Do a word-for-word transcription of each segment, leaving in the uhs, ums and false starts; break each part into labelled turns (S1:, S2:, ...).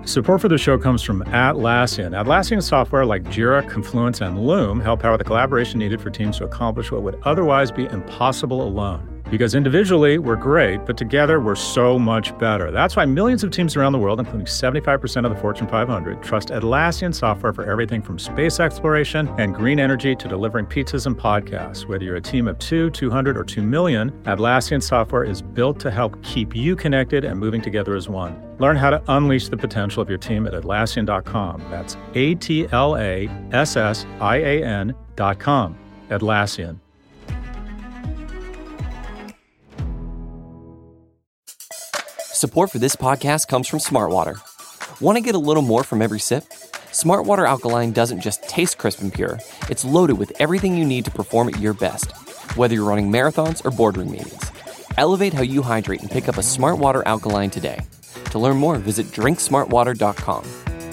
S1: Support for the show comes from Atlassian. Atlassian software like Jira, Confluence, and Loom help power the collaboration needed for teams to accomplish what would otherwise be impossible alone. Because individually, we're great, but together, we're so much better. That's why millions of teams around the world, including seventy-five percent of the Fortune five hundred, trust Atlassian software for everything from space exploration and green energy to delivering pizzas and podcasts. Whether you're a team of two, two hundred, or two million, Atlassian software is built to help keep you connected and moving together as one. Learn how to unleash the potential of your team at Atlassian dot com. That's A T L A S S I A N dot com. Atlassian.
S2: Support for this podcast comes from Smartwater. Want to get a little more from every sip? Smartwater Alkaline doesn't just taste crisp and pure. It's loaded with everything you need to perform at your best, whether you're running marathons or boardroom meetings. Elevate how you hydrate and pick up a Smartwater Alkaline today. To learn more, visit drink smart water dot com.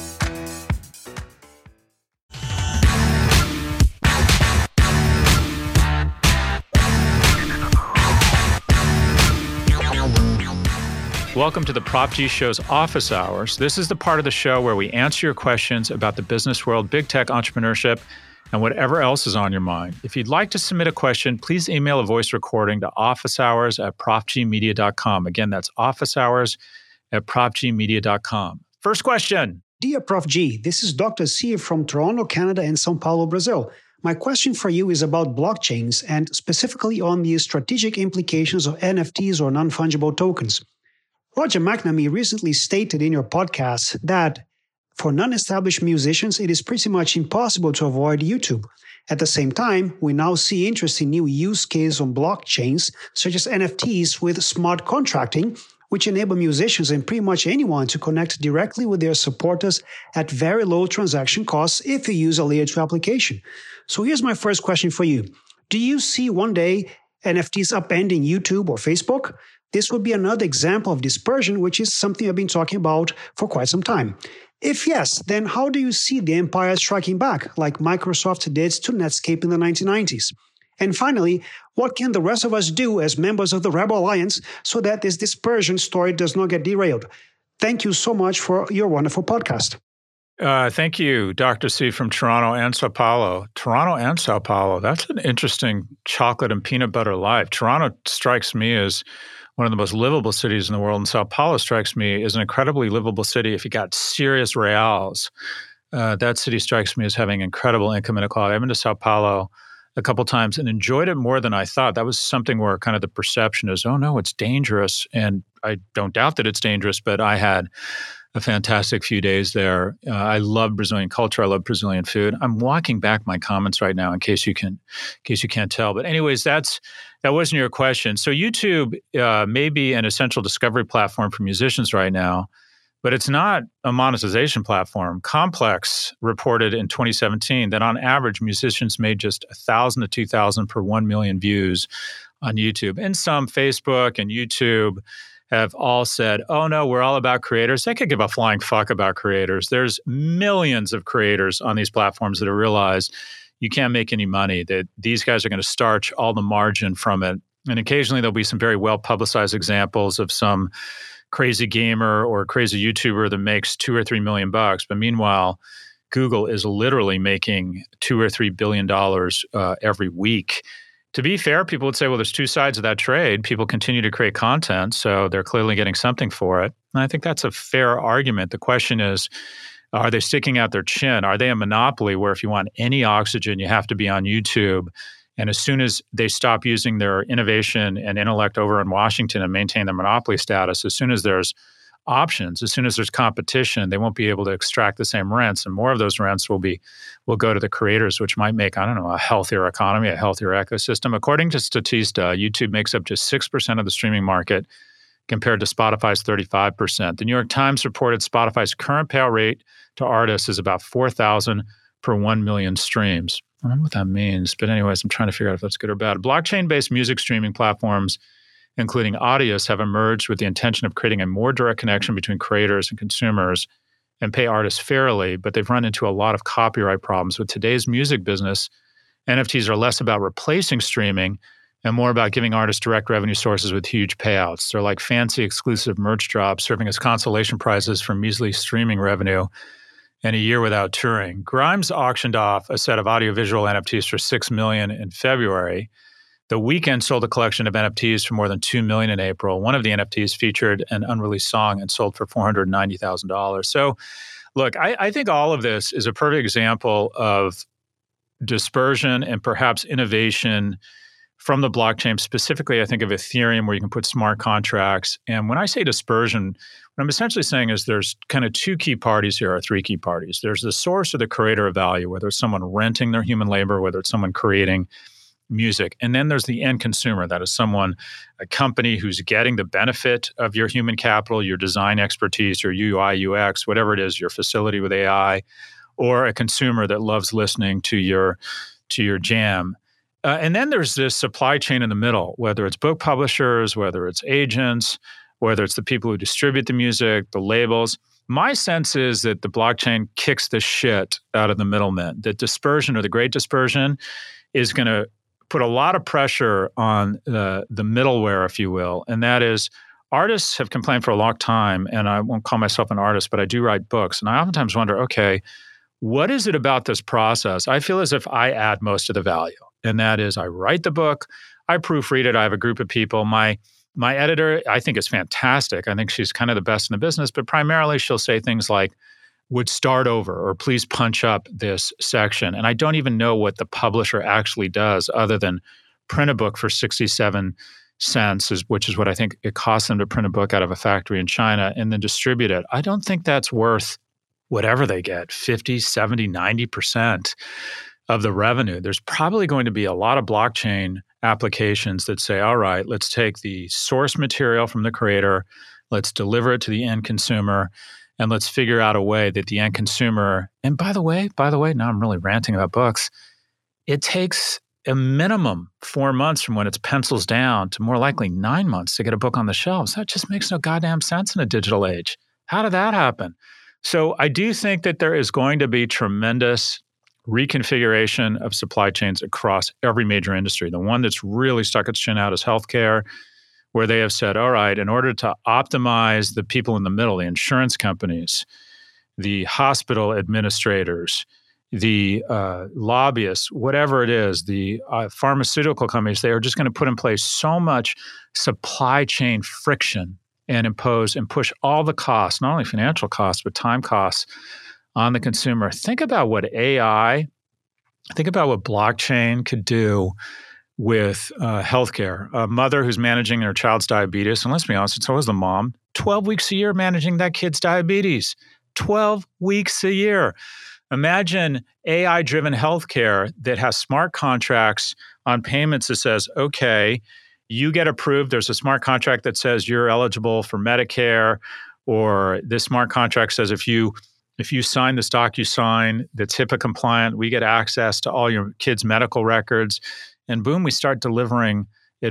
S1: Welcome to the Prop G Show's Office Hours. This is the part of the show where we answer your questions about the business world, big tech, entrepreneurship, and whatever else is on your mind. If you'd like to submit a question, please email a voice recording to officehours at prop g media dot com. Again, that's officehours at prop g media dot com. First question.
S3: Dear Prof G, this is Doctor C from Toronto, Canada and São Paulo, Brazil. My question for you is about blockchains and specifically on the strategic implications of N F Ts or non-fungible tokens. Roger McNamee recently stated in your podcast that for non-established musicians, it is pretty much impossible to avoid YouTube. At the same time, we now see interesting new use cases on blockchains, such as N F Ts with smart contracting, which enable musicians and pretty much anyone to connect directly with their supporters at very low transaction costs if you use a layer two application. So here's my first question for you. Do you see one day N F Ts upending YouTube or Facebook? This would be another example of dispersion, which is something I've been talking about for quite some time. If yes, then how do you see the empire striking back, like Microsoft did to Netscape in the nineteen nineties? And finally, what can the rest of us do as members of the Rebel Alliance so that this dispersion story does not get derailed? Thank you so much for your wonderful podcast.
S1: Uh, thank you, Doctor C from Toronto and Sao Paulo. Toronto and Sao Paulo, that's an interesting chocolate and peanut butter life. Toronto strikes me as one of the most livable cities in the world, and Sao Paulo strikes me as an incredibly livable city if you got serious reals. Uh, that city strikes me as having incredible income inequality. I've been to Sao Paulo a couple times and enjoyed it more than I thought. That was something where kind of the perception is, oh no, it's dangerous. And I don't doubt that it's dangerous, but I had a fantastic few days there. Uh, I love Brazilian culture. I love Brazilian food. I'm walking back my comments right now in case you can, in case you can't tell. But anyways, that's that wasn't your question. So YouTube uh, may be an essential discovery platform for musicians right now, but it's not a monetization platform. Complex reported in twenty seventeen that on average, musicians made just one thousand to two thousand per one million views on YouTube. And some, Facebook and YouTube, have all said, oh no, we're all about creators. They could give a flying fuck about creators. There's millions of creators on these platforms that have realized you can't make any money, that these guys are going to starch all the margin from it. And occasionally there'll be some very well-publicized examples of some crazy gamer or crazy YouTuber that makes two or three million bucks. But meanwhile, Google is literally making two or three billion dollars uh, every week. To be fair, people would say, well, there's two sides of that trade. People continue to create content, so they're clearly getting something for it. And I think that's a fair argument. The question is, are they sticking out their chin? Are they a monopoly where if you want any oxygen, you have to be on YouTube? And as soon as they stop using their innovation and intellect over in Washington and maintain their monopoly status, as soon as there's options, as soon as there's competition, they won't be able to extract the same rents, and more of those rents will be will go to the creators, which might make, I don't know, a healthier economy, a healthier ecosystem. According to Statista, YouTube makes up just six percent of the streaming market compared to Spotify's thirty-five percent. The New York Times reported Spotify's current payout rate to artists is about four thousand per one million streams. I don't know what that means, but anyways, I'm trying to figure out if that's good or bad. Blockchain-based music streaming platforms, including Audius, have emerged with the intention of creating a more direct connection between creators and consumers and pay artists fairly, but they've run into a lot of copyright problems. With today's music business, N F Ts are less about replacing streaming and more about giving artists direct revenue sources with huge payouts. They're like fancy exclusive merch drops serving as consolation prizes for measly streaming revenue and a year without touring. Grimes auctioned off a set of audiovisual N F Ts for six million dollars in February. The Weeknd sold a collection of N F Ts for more than two million dollars in April. One of the N F Ts featured an unreleased song and sold for four hundred ninety thousand dollars. So, look, I, I think all of this is a perfect example of dispersion and perhaps innovation from the blockchain. Specifically, I think of Ethereum, where you can put smart contracts. And when I say dispersion, what I'm essentially saying is there's kind of two key parties here, or three key parties. There's the source or the creator of value, whether it's someone renting their human labor, whether it's someone creating music. And then there's the end consumer. That is someone, a company who's getting the benefit of your human capital, your design expertise, your U I, U X, whatever it is, your facility with A I, or a consumer that loves listening to your, to your jam. Uh, and then there's this supply chain in the middle, whether it's book publishers, whether it's agents, whether it's the people who distribute the music, the labels. My sense is that the blockchain kicks the shit out of the middlemen. The dispersion, or the great dispersion, is going to put a lot of pressure on the, the middleware, if you will. And that is, artists have complained for a long time, and I won't call myself an artist, but I do write books. And I oftentimes wonder, okay, what is it about this process? I feel as if I add most of the value. And that is, I write the book, I proofread it, I have a group of people. My my editor, I think, is fantastic. I think she's kind of the best in the business, but primarily she'll say things like, would start over, or please punch up this section. And I don't even know what the publisher actually does other than print a book for sixty-seven cents, is, which is what I think it costs them to print a book out of a factory in China, and then distribute it. I don't think that's worth whatever they get, fifty, seventy, ninety percent of the revenue. There's probably going to be a lot of blockchain applications that say, all right, let's take the source material from the creator, let's deliver it to the end consumer, and let's figure out a way that the end consumer, and by the way, by the way, now I'm really ranting about books, it takes a minimum four months from when it's pencils down to more likely nine months to get a book on the shelves. That just makes no goddamn sense in a digital age. How did that happen? So I do think that there is going to be tremendous reconfiguration of supply chains across every major industry. The one that's really stuck its chin out is healthcare, where they have said, all right, in order to optimize the people in the middle, the insurance companies, the hospital administrators, the uh, lobbyists, whatever it is, the uh, pharmaceutical companies, they are just going to put in place so much supply chain friction and impose and push all the costs, not only financial costs, but time costs on the consumer. Think about what A I, think about what blockchain could do with uh, healthcare. A mother who's managing their child's diabetes, and let's be honest, it's always the mom, twelve weeks a year managing that kid's diabetes. twelve weeks a year. Imagine A I-driven healthcare that has smart contracts on payments that says, okay, you get approved. There's a smart contract that says you're eligible for Medicare, or this smart contract says if you if you sign this DocuSign that's HIPAA compliant, we get access to all your kids' medical records. And boom, we start delivering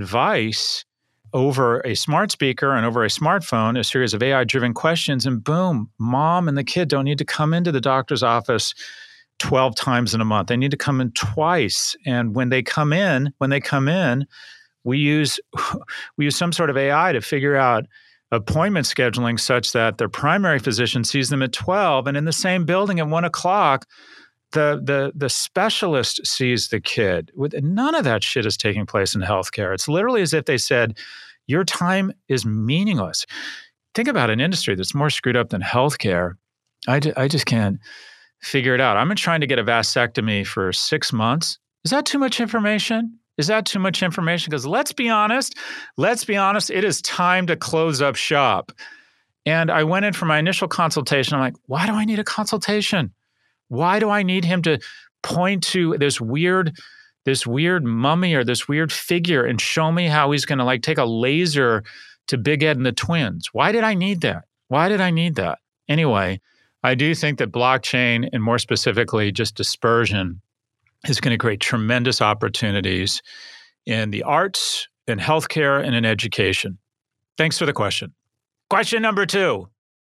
S1: advice over a smart speaker and over a smartphone, a series of A I-driven questions, and boom, mom and the kid don't need to come into the doctor's office twelve times in a month. They need to come in twice. And when they come in, when they come in, we use we use some sort of A I to figure out appointment scheduling such that their primary physician sees them at twelve, and in the same building at one o'clock, the the the specialist sees the kid. With none of that shit is taking place in healthcare. It's literally as if they said, your time is meaningless. Think about an industry that's more screwed up than healthcare. I, ju- I just can't figure it out. I've been trying to get a vasectomy for six months. Is that too much information? Is that too much information? Because let's be honest, let's be honest, it is time to close up shop. And I went in for my initial consultation. I'm like, why do I need a consultation? Why do I need him to point to this weird, this weird mummy or this weird figure and show me how he's going to like take a laser to Big Ed and the twins? Why did I need that? Why did I need that? Anyway, I do think that blockchain, and more specifically just dispersion, is going to create tremendous opportunities in the arts, in healthcare, and in education. Thanks for the question. Question number two.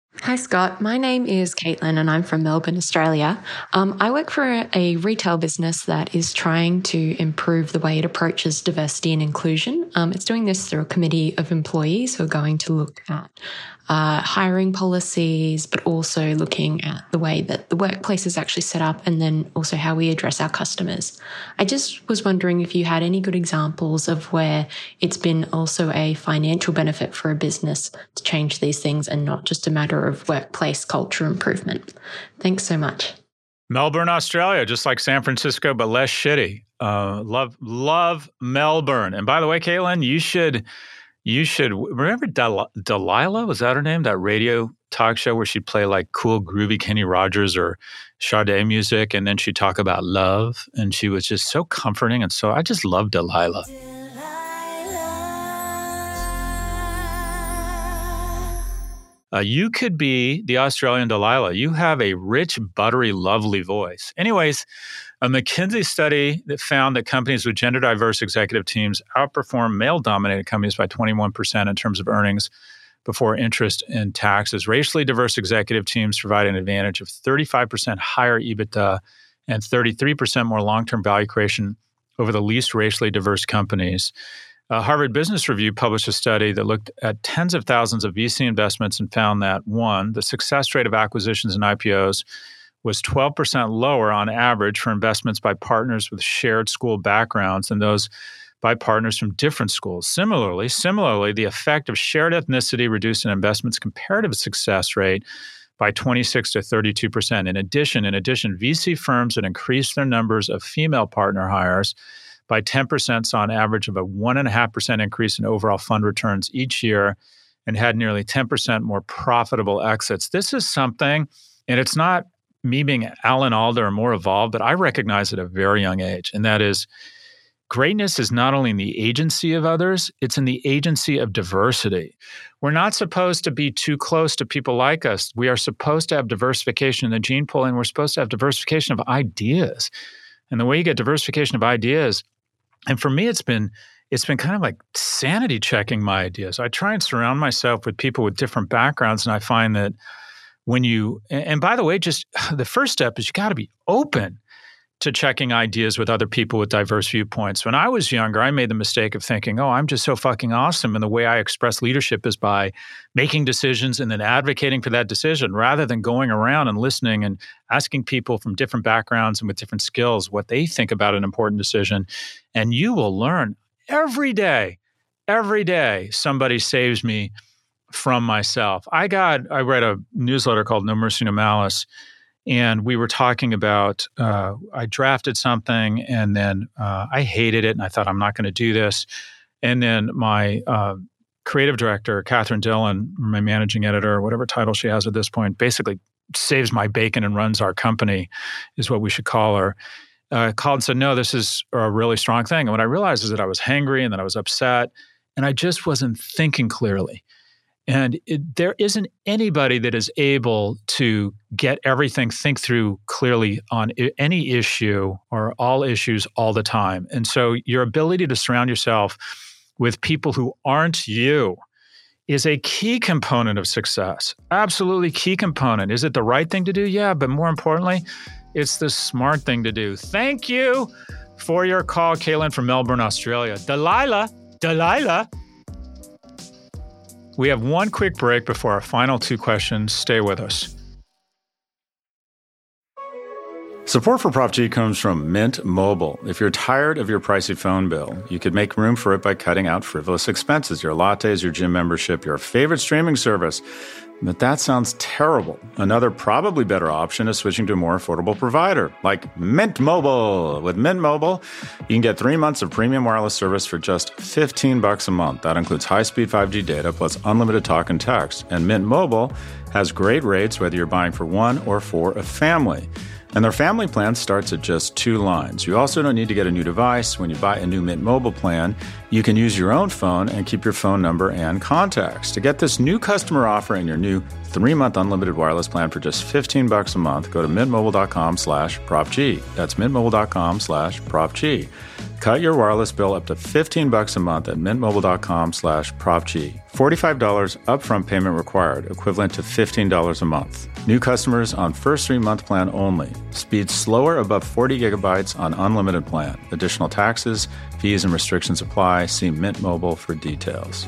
S4: Hi, Scott. My name is Caitlin and I'm from Melbourne, Australia. Um, I work for a, a retail business that is trying to improve the way it approaches diversity and inclusion. Um, it's doing this through a committee of employees who are going to look at uh, hiring policies, but also looking at the way that the workplace is actually set up and then also how we address our customers. I just was wondering if you had any good examples of where it's been also a financial benefit for a business to change these things and not just a matter of workplace culture improvement. Thanks so much.
S1: Melbourne, Australia, just like San Francisco, but less shitty. Uh, love, love Melbourne. And by the way, Caitlin, you should, you should remember Del- Delilah. Was that her name? That radio talk show where she'd play like cool, groovy Kenny Rogers or Sade music, and then she'd talk about love, and she was just so comforting, and so I just love Delilah. Uh, you could be the Australian Delilah. You have a rich, buttery, lovely voice. Anyways, a McKinsey study that found that companies with gender-diverse executive teams outperform male-dominated companies by twenty-one percent in terms of earnings before interest and taxes. Racially diverse executive teams provide an advantage of thirty-five percent higher EBITDA and thirty-three percent more long-term value creation over the least racially diverse companies. Uh, Harvard Business Review published a study that looked at tens of thousands of V C investments and found that, one, the success rate of acquisitions and I P Os was twelve percent lower on average for investments by partners with shared school backgrounds than those by partners from different schools. Similarly, similarly, the effect of shared ethnicity reduced an investment's comparative success rate by twenty-six to thirty-two percent. In addition, in addition, V C firms that increased their numbers of female partner hires by ten percent saw an average of a one point five percent increase in overall fund returns each year and had nearly ten percent more profitable exits. This is something, and it's not me being Alan Alda or more evolved, but I recognize at a very young age, and that is greatness is not only in the agency of others, it's in the agency of diversity. We're not supposed to be too close to people like us. We are supposed to have diversification in the gene pool, and we're supposed to have diversification of ideas. And the way you get diversification of ideas, and for me, it's been it's been kind of like sanity checking my ideas. I try and surround myself with people with different backgrounds, and I find that when you, and by the way, just the first step is you got to be open to checking ideas with other people with diverse viewpoints. When I was younger, I made the mistake of thinking, oh, I'm just so fucking awesome. And the way I express leadership is by making decisions and then advocating for that decision rather than going around and listening and asking people from different backgrounds and with different skills what they think about an important decision. And you will learn every day, every day, somebody saves me from myself. I got, I read a newsletter called No Mercy, No Malice. And we were talking about, uh, I drafted something and then uh, I hated it and I thought, I'm not going to do this. And then my uh, creative director, Catherine Dillon, my managing editor, whatever title she has at this point, basically saves my bacon and runs our company, is what we should call her, uh, called and said, no, this is a really strong thing. And what I realized is that I was hangry and that I was upset and I just wasn't thinking clearly. And it, there isn't anybody that is able to get everything, think through clearly on I- any issue or all issues all the time. And so your ability to surround yourself with people who aren't you is a key component of success. Absolutely key component. Is it the right thing to do? Yeah, but more importantly, it's the smart thing to do. Thank you for your call, Caitlin from Melbourne, Australia. Delilah, Delilah. We have one quick break before our final two questions. Stay with us. Support for Prop G comes from Mint Mobile. If you're tired of your pricey phone bill, you could make room for it by cutting out frivolous expenses, your lattes, your gym membership, your favorite streaming service. But that sounds terrible. Another probably better option is switching to a more affordable provider, like Mint Mobile. With Mint Mobile, you can get three months of premium wireless service for just fifteen bucks a month. That includes high-speed five G data plus unlimited talk and text. And Mint Mobile has great rates whether you're buying for one or for a family. And their family plan starts at just two lines. You also don't need to get a new device. When you buy a new Mint Mobile plan, you can use your own phone and keep your phone number and contacts. To get this new customer offer and your new three-month unlimited wireless plan for just fifteen bucks a month, go to mintmobile.com slash propg. That's mintmobile.com slash propg. Cut your wireless bill up to fifteen bucks a month at mintmobile.com slash PropG. forty-five dollars upfront payment required, equivalent to fifteen dollars a month. New customers on first three-month plan only. Speed slower above forty gigabytes on unlimited plan. Additional taxes, fees, and restrictions apply. See Mint Mobile for details.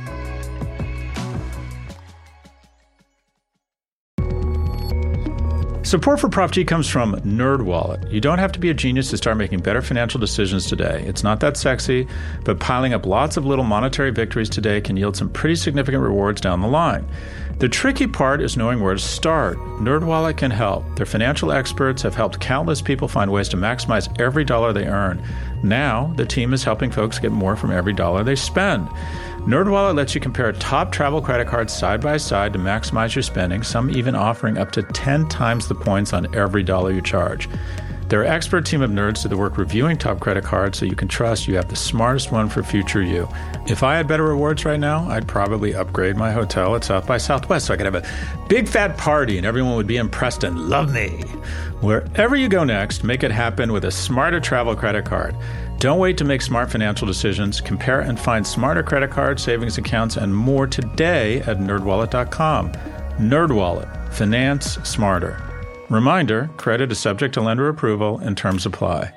S1: Support for Prop G comes from NerdWallet. You don't have to be a genius to start making better financial decisions today. It's not that sexy, but piling up lots of little monetary victories today can yield some pretty significant rewards down the line. The tricky part is knowing where to start. NerdWallet can help. Their financial experts have helped countless people find ways to maximize every dollar they earn. Now, the team is helping folks get more from every dollar they spend. NerdWallet lets you compare top travel credit cards side by side to maximize your spending, some even offering up to ten times the points on every dollar you charge. Their expert team of nerds do the work reviewing top credit cards so you can trust you have the smartest one for future you. If I had better rewards right now, I'd probably upgrade my hotel at South by Southwest so I could have a big fat party and everyone would be impressed and love me. Wherever you go next, make it happen with a smarter travel credit card. Don't wait to make smart financial decisions. Compare and find smarter credit cards, savings accounts, and more today at nerd wallet dot com. NerdWallet. Finance smarter. Reminder, credit is subject to lender approval and terms apply.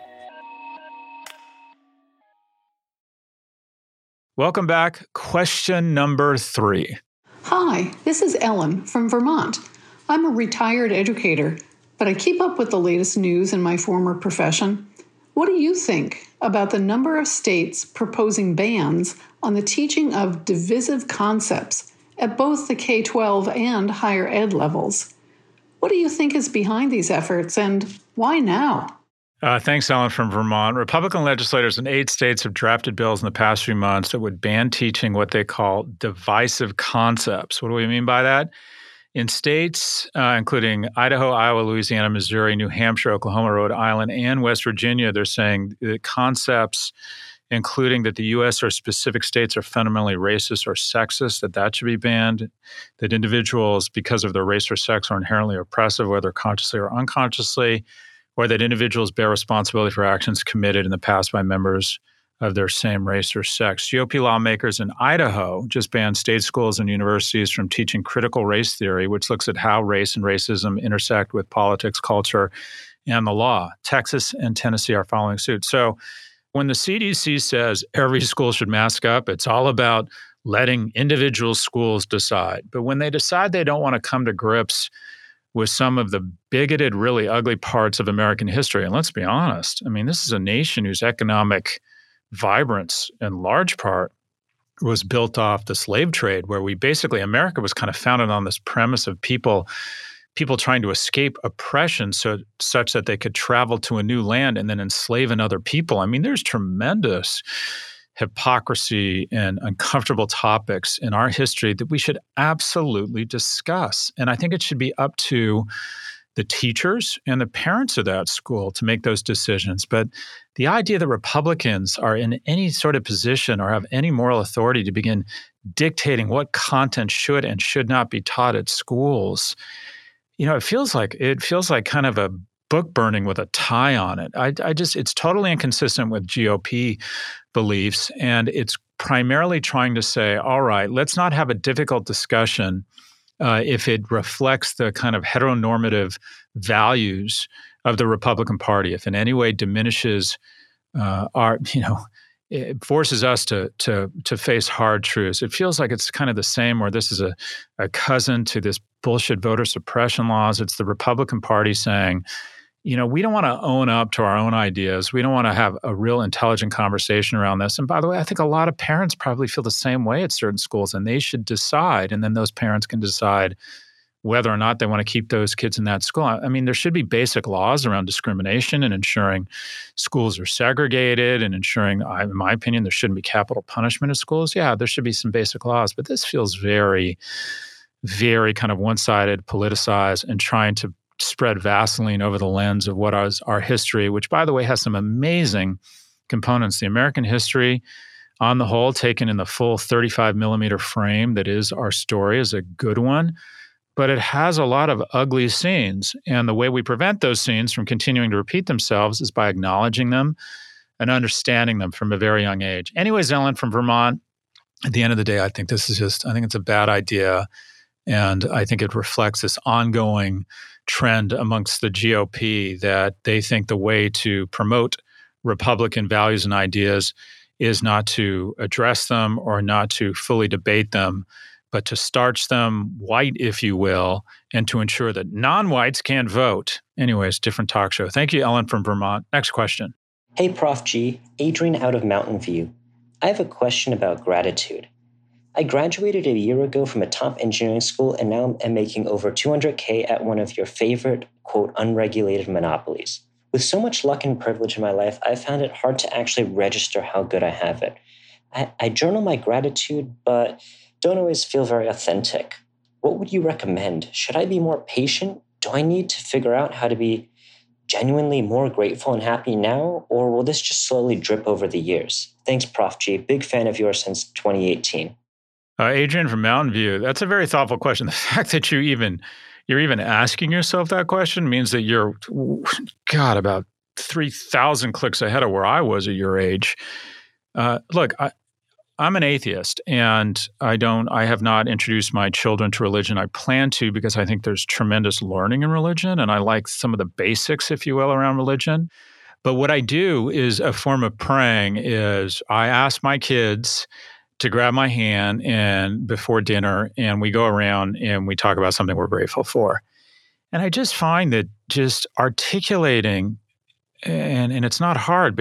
S1: Welcome back. Question number three.
S5: Hi, this is Ellen from Vermont. I'm a retired educator, but I keep up with the latest news in my former profession. What do you think about the number of states proposing bans on the teaching of divisive concepts at both the K twelve and higher ed levels? What do you think is behind these efforts, and why now?
S1: Uh, thanks, Ellen from Vermont. Republican legislators in eight states have drafted bills in the past few months that would ban teaching what they call divisive concepts. What do we mean by that? In states uh, including Idaho, Iowa, Louisiana, Missouri, New Hampshire, Oklahoma, Rhode Island, and West Virginia, they're saying that concepts including that the U S or specific states are fundamentally racist or sexist, that that should be banned, that individuals, because of their race or sex, are inherently oppressive, whether consciously or unconsciously, or that individuals bear responsibility for actions committed in the past by members of their same race or sex. G O P lawmakers in Idaho just banned state schools and universities from teaching critical race theory, which looks at how race and racism intersect with politics, culture, and the law. Texas and Tennessee are following suit. So when the C D C says every school should mask up, it's all about letting individual schools decide. But when they decide they don't want to come to grips with some of the bigoted, really ugly parts of American history, and let's be honest, I mean, this is a nation whose economic vibrance, in large part, was built off the slave trade, where we basically, America was kind of founded on this premise of people people trying to escape oppression so such that they could travel to a new land and then enslave another people. I mean, there's tremendous hypocrisy and uncomfortable topics in our history that we should absolutely discuss. And I think it should be up to the teachers and the parents of that school to make those decisions. But the idea that Republicans are in any sort of position or have any moral authority to begin dictating what content should and should not be taught at schools, you know, it feels like it feels like kind of a book burning with a tie on it. I, I just, it's totally inconsistent with G O P beliefs. And it's primarily trying to say, all right, let's not have a difficult discussion uh, if it reflects the kind of heteronormative values of the Republican Party, if in any way diminishes uh, our, you know, it forces us to to to face hard truths. It feels like it's kind of the same, where this is a, a cousin to this bullshit voter suppression laws. It's the Republican Party saying, you know, we don't want to own up to our own ideas. We don't want to have a real intelligent conversation around this. And by the way, I think a lot of parents probably feel the same way at certain schools, and they should decide, and then those parents can decide whether or not they want to keep those kids in that school. I mean, there should be basic laws around discrimination and ensuring schools are segregated and ensuring, in my opinion, there shouldn't be capital punishment at schools. Yeah, there should be some basic laws, but this feels very, very kind of one-sided, politicized, and trying to spread Vaseline over the lens of what is our history, which, by the way, has some amazing components. The American history, on the whole, taken in the full thirty-five millimeter frame that is our story, is a good one. But it has a lot of ugly scenes. And the way we prevent those scenes from continuing to repeat themselves is by acknowledging them, and understanding them from a very young age. Anyways, Ellen from Vermont, at the end of the day, I think this is just, I think it's a bad idea. And I think it reflects this ongoing trend amongst the G O P that they think the way to promote Republican values and ideas is not to address them or not to fully debate them, but to starch them white, if you will, and to ensure that non-whites can't vote. Anyways, different talk show. Thank you, Ellen from Vermont. Next question.
S6: Hey, Professor G. Adrian out of Mountain View. I have a question about gratitude. I graduated a year ago from a top engineering school and now am making over two hundred K at one of your favorite, quote, unregulated monopolies. With so much luck and privilege in my life, I found it hard to actually register how good I have it. I, I journal my gratitude, but don't always feel very authentic. What would you recommend? Should I be more patient? Do I need to figure out how to be genuinely more grateful and happy now, or will this just slowly drip over the years? Thanks, Professor G. Big fan of yours since twenty eighteen.
S1: Uh, Adrian from Mountain View, that's a very thoughtful question. The fact that you even, you're even asking yourself that question means that you're, God, about three thousand clicks ahead of where I was at your age. Uh, look, I, I'm an atheist, and I don't, I have not introduced my children to religion. I plan to because I think there's tremendous learning in religion, and I like some of the basics, if you will, around religion. But what I do is a form of praying is I ask my kids to grab my hand and before dinner, and we go around and we talk about something we're grateful for. And I just find that just articulating, and, and it's not hard, but